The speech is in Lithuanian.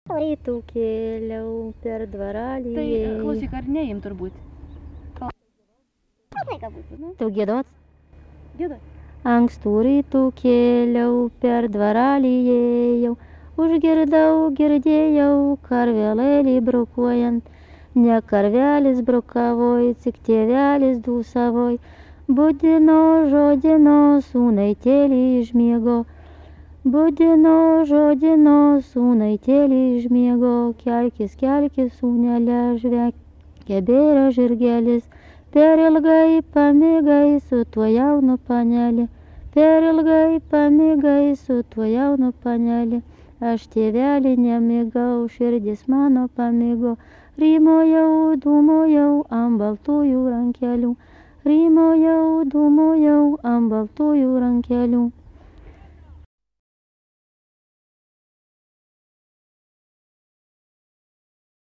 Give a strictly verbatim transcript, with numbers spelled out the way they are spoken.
Rytų kėliau per dvarelį. Tai klausyk, ar neim turbūt? Laiką būtų, nu. Tu giedot? Giedot. Ankstų rytų kėliau per dvarelį ėjau, užgirdau, girdėjau, karvelėlį brukuojant. Ne karvelis brukavoj, tik tėvelis dūsavoj, budino, žodino, sūnaitėlį išmiego. Budino, žodino, sūnaitėlį išmiego, kelkis, kelkis, sūnelė, žvekė bėra žirgelis, per ilgai pamigai su tuo jaunu panelį, per ilgai pamigai su tuo jaunu panelį, aš tėvelį nemigau, širdis mano pamigo, rymojau, dūmojau ant baltųjų rankelių, rymojau, dūmojau ant baltųjų rankelių.